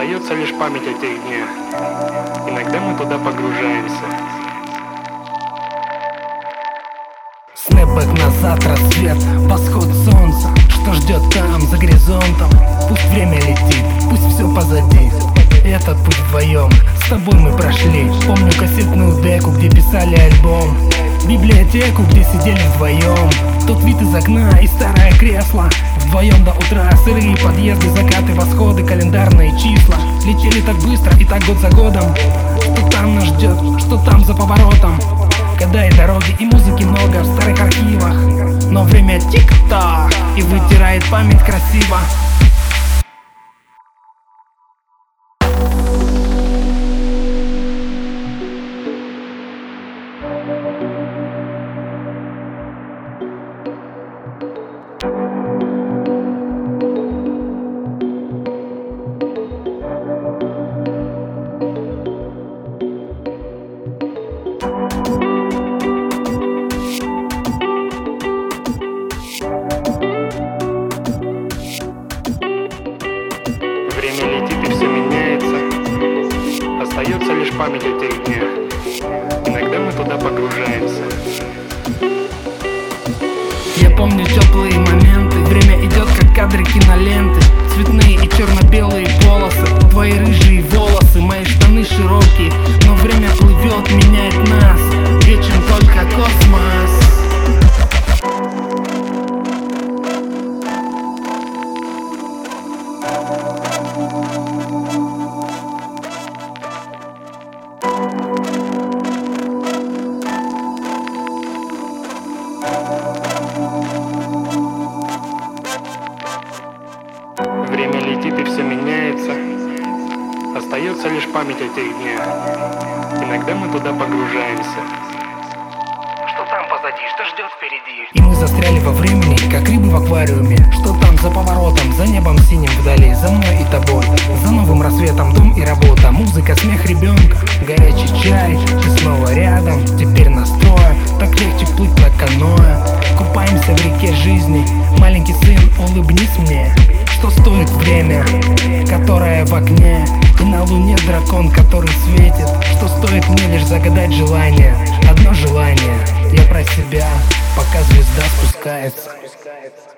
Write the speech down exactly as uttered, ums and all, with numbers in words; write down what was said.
Остается лишь память о тех днях. Иногда мы туда погружаемся. Снэпбэк назад, рассвет, восход солнца. Что ждет там, за горизонтом? Пусть время летит, пусть все позади. Этот путь вдвоем с тобой мы прошли. Помню кассетную деку, где писали альбом, библиотеку, где сидели вдвоем. Тот вид из окна и старое кресло. Вдвоем до утра, сырые подъезды, закаты, восходы, календарные числа. Летели так быстро и так год за годом. Что там нас ждет, что там за поворотом? Когда и дороги, и музыки много в старых архивах. Но время тик-так и вытирает память красиво. Время летит и все меняется. Остается лишь память о тех днях. Иногда мы туда погружаемся. Я помню теплые моменты. Время идет, как кадры киноленты. Цветные и черно-белые полосы, твои рыжие волосы, мои штаны широкие. Но время плывет, меняет нас. Вечен только космос. Время летит и все меняется. Остается лишь память о тех днях. Иногда мы туда погружаемся. Что там позади, что ждет впереди? И мы застряли во времени, как рыбы в аквариуме. Что там за поворотом, за небом синим вдали, за мной и тобой, за новым рассветом, дом и работа, музыка, смех ребенка, горячий чай, ты снова рядом, теперь настроя. Так легче плыть на каноэ. Купаемся в реке жизни. Маленький сын, улыбнись мне. Что стоит время, которое в окне, и на луне дракон, который светит. Что стоит мне лишь загадать желание, одно желание. Я про себя, пока звезда спускается.